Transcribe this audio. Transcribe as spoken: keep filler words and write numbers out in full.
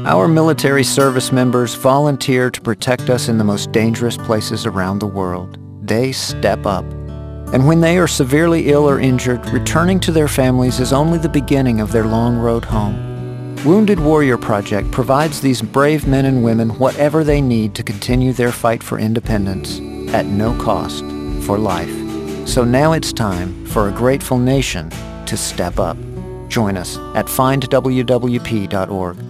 Our military service members volunteer to protect us in the most dangerous places around the world. They step up. And when they are severely ill or injured, returning to their families is only the beginning of their long road home. Wounded Warrior Project provides these brave men and women whatever they need to continue their fight for independence at no cost for life. So now it's time for a grateful nation to step up. Join us at find w w p dot org.